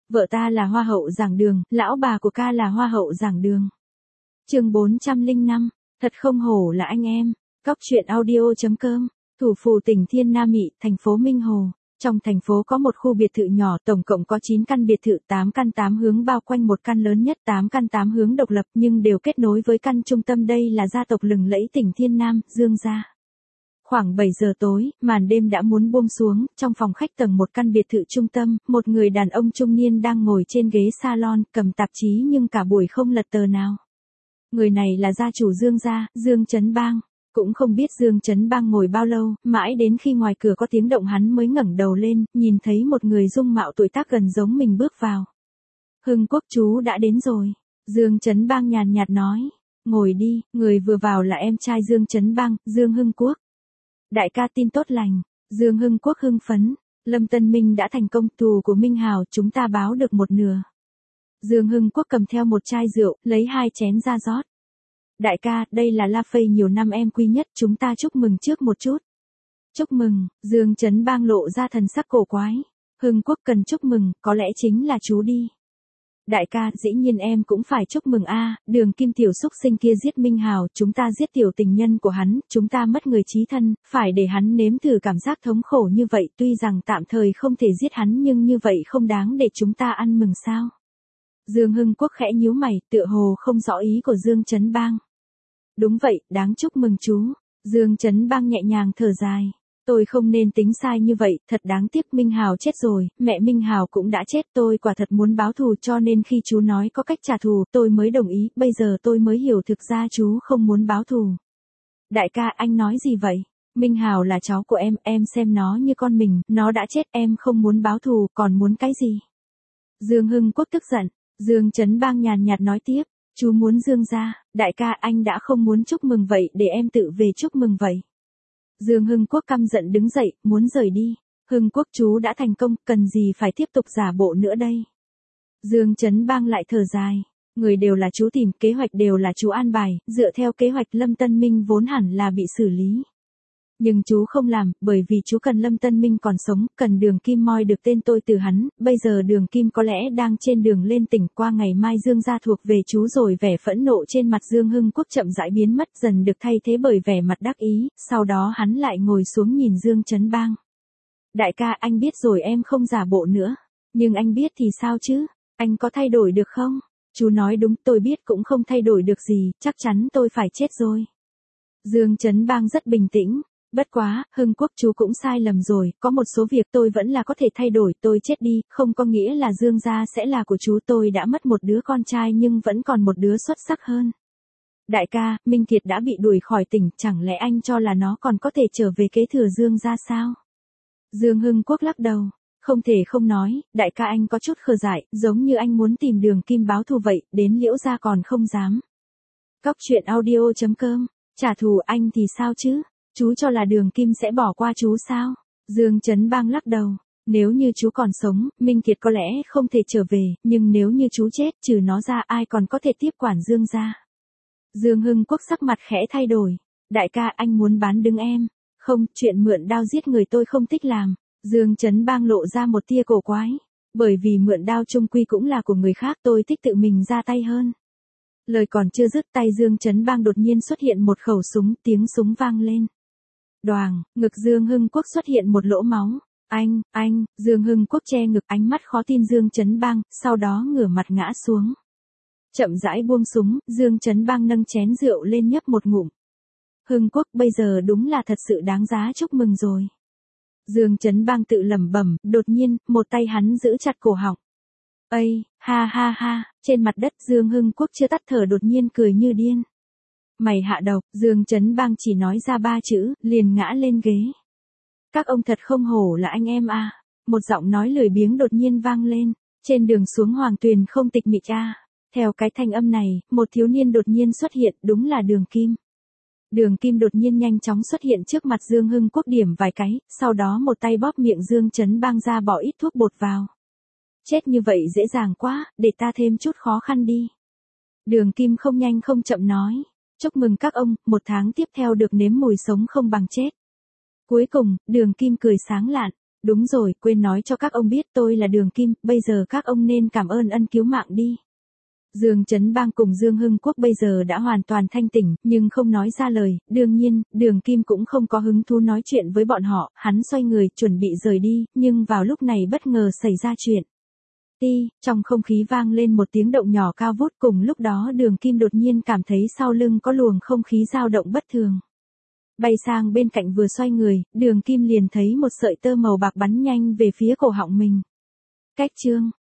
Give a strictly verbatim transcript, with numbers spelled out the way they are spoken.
Vợ ta là hoa hậu giảng đường, lão bà của ca là hoa hậu giảng đường. Chương bốn trăm lẻ năm, thật không hổ là anh em. Cóc truyện audio chấm com. Thủ phủ tỉnh Thiên Nam Mị, thành phố Minh Hồ. Trong thành phố có một khu biệt thự nhỏ, tổng cộng có chín căn biệt thự, tám căn tám hướng bao quanh một căn lớn nhất, tám căn tám hướng độc lập nhưng đều kết nối với căn trung tâm, đây là gia tộc lừng lẫy tỉnh Thiên Nam, Dương gia. Khoảng bảy giờ tối, màn đêm đã muốn buông xuống, trong phòng khách tầng một căn biệt thự trung tâm, một người đàn ông trung niên đang ngồi trên ghế salon, cầm tạp chí nhưng cả buổi không lật tờ nào. Người này là gia chủ Dương gia, Dương Chấn Bang. Cũng không biết Dương Chấn Bang ngồi bao lâu, mãi đến khi ngoài cửa có tiếng động hắn mới ngẩng đầu lên, nhìn thấy một người dung mạo tuổi tác gần giống mình bước vào. Hưng Quốc chú đã đến rồi. Dương Chấn Bang nhàn nhạt nói. Ngồi đi, người vừa vào là em trai Dương Chấn Bang, Dương Hưng Quốc. Đại ca tin tốt lành. Dương Hưng Quốc hưng phấn. Lâm Tân Minh đã thành công, thù của Minh Hào chúng ta báo được một nửa. Dương Hưng Quốc cầm theo một chai rượu, lấy hai chén ra rót. Đại ca, đây là La Phây nhiều năm em quý nhất, chúng ta chúc mừng trước một chút. Chúc mừng, Dương Chấn Bang lộ ra thần sắc cổ quái. Hưng Quốc cần chúc mừng, có lẽ chính là chú đi. Đại ca, dĩ nhiên em cũng phải chúc mừng a, à, Đường Kim tiểu xúc sinh kia giết Minh Hào, chúng ta giết tiểu tình nhân của hắn, chúng ta mất người chí thân, phải để hắn nếm thử cảm giác thống khổ như vậy, tuy rằng tạm thời không thể giết hắn nhưng như vậy không đáng để chúng ta ăn mừng sao? Dương Hưng Quốc khẽ nhíu mày, tựa hồ không rõ ý của Dương Chấn Bang. Đúng vậy, đáng chúc mừng chú. Dương Chấn Bang nhẹ nhàng thở dài. Tôi không nên tính sai như vậy, thật đáng tiếc Minh Hào chết rồi, mẹ Minh Hào cũng đã chết, tôi quả thật muốn báo thù cho nên khi chú nói có cách trả thù, tôi mới đồng ý, bây giờ tôi mới hiểu thực ra chú không muốn báo thù. Đại ca, anh nói gì vậy? Minh Hào là cháu của em, em xem nó như con mình, nó đã chết, em không muốn báo thù, còn muốn cái gì? Dương Hưng Quốc tức giận, Dương Chấn Bang nhàn nhạt nói tiếp. Chú muốn Dương gia, đại ca anh đã không muốn chúc mừng vậy, để em tự về chúc mừng vậy. Dương Hưng Quốc căm giận đứng dậy, muốn rời đi. Hưng Quốc chú đã thành công, cần gì phải tiếp tục giả bộ nữa đây. Dương Chấn Bang lại thở dài. Người đều là chú tìm, kế hoạch đều là chú an bài, dựa theo kế hoạch Lâm Tân Minh vốn hẳn là bị xử lý. Nhưng chú không làm, bởi vì chú cần Lâm Tân Minh còn sống, cần Đường Kim moi được tên tôi từ hắn, bây giờ Đường Kim có lẽ đang trên đường lên tỉnh, qua ngày mai Dương gia thuộc về chú rồi. Vẻ phẫn nộ trên mặt Dương Hưng Quốc chậm rãi biến mất, dần được thay thế bởi vẻ mặt đắc ý, sau đó hắn lại ngồi xuống nhìn Dương Chấn Bang. Đại ca, anh biết rồi, em không giả bộ nữa. Nhưng anh biết thì sao chứ? Anh có thay đổi được không? Chú nói đúng, tôi biết cũng không thay đổi được gì, chắc chắn tôi phải chết rồi. Dương Chấn Bang rất bình tĩnh. Bất quá, Hưng Quốc chú cũng sai lầm rồi, có một số việc tôi vẫn là có thể thay đổi, tôi chết đi, không có nghĩa là Dương gia sẽ là của chú, tôi đã mất một đứa con trai nhưng vẫn còn một đứa xuất sắc hơn. Đại ca, Minh Kiệt đã bị đuổi khỏi tỉnh, chẳng lẽ anh cho là nó còn có thể trở về kế thừa Dương gia sao? Dương Hưng Quốc lắc đầu, không thể không nói, đại ca anh có chút khờ dại, giống như anh muốn tìm Đường Kim báo thù vậy, đến Liễu gia còn không dám. Cóc truyện audio chấm com, trả thù anh thì sao chứ? Chú cho là Đường Kim sẽ bỏ qua chú sao? Dương Chấn Bang lắc đầu. Nếu như chú còn sống, Minh Kiệt có lẽ không thể trở về, nhưng nếu như chú chết, trừ nó ra ai còn có thể tiếp quản Dương gia? Dương Hưng Quốc sắc mặt khẽ thay đổi. Đại ca, anh muốn bán đứng em. Không, chuyện mượn đao giết người tôi không thích làm. Dương Chấn Bang lộ ra một tia cổ quái. Bởi vì mượn đao chung quy cũng là của người khác, tôi thích tự mình ra tay hơn. Lời còn chưa dứt, tay Dương Chấn Bang đột nhiên xuất hiện một khẩu súng, tiếng súng vang lên. Đoàng, ngực Dương Hưng Quốc xuất hiện một lỗ máu. Anh, anh, Dương Hưng Quốc che ngực, ánh mắt khó tin Dương Chấn Bang, sau đó ngửa mặt ngã xuống. Chậm rãi buông súng, Dương Chấn Bang nâng chén rượu lên nhấp một ngụm. Hưng Quốc, bây giờ đúng là thật sự đáng giá chúc mừng rồi. Dương Chấn Bang tự lẩm bẩm, đột nhiên, một tay hắn giữ chặt cổ họng. Ây, ha ha ha, trên mặt đất Dương Hưng Quốc chưa tắt thở đột nhiên cười như điên. Mày hạ độc, Dương Chấn Bang chỉ nói ra ba chữ, liền ngã lên ghế. Các ông thật không hổ là anh em à. Một giọng nói lười biếng đột nhiên vang lên, trên đường xuống Hoàng Tuyền không tịch mịch à. Theo cái thanh âm này, một thiếu niên đột nhiên xuất hiện, đúng là Đường Kim. Đường Kim đột nhiên nhanh chóng xuất hiện trước mặt Dương Hưng Quốc điểm vài cái, sau đó một tay bóp miệng Dương Chấn Bang ra bỏ ít thuốc bột vào. Chết như vậy dễ dàng quá, để ta thêm chút khó khăn đi. Đường Kim không nhanh không chậm nói. Chúc mừng các ông, một tháng tiếp theo được nếm mùi sống không bằng chết. Cuối cùng, Đường Kim cười sáng lạn. Đúng rồi, quên nói cho các ông biết tôi là Đường Kim, bây giờ các ông nên cảm ơn ân cứu mạng đi. Dương Chấn Bang cùng Dương Hưng Quốc bây giờ đã hoàn toàn thanh tỉnh, nhưng không nói ra lời, đương nhiên, Đường Kim cũng không có hứng thú nói chuyện với bọn họ, hắn xoay người, chuẩn bị rời đi, nhưng vào lúc này bất ngờ xảy ra chuyện. Ti, trong không khí vang lên một tiếng động nhỏ cao vút, cùng lúc đó Đường Kim đột nhiên cảm thấy sau lưng có luồng không khí dao động bất thường. Bay sang bên cạnh vừa xoay người, Đường Kim liền thấy một sợi tơ màu bạc bắn nhanh về phía cổ họng mình. Cách chương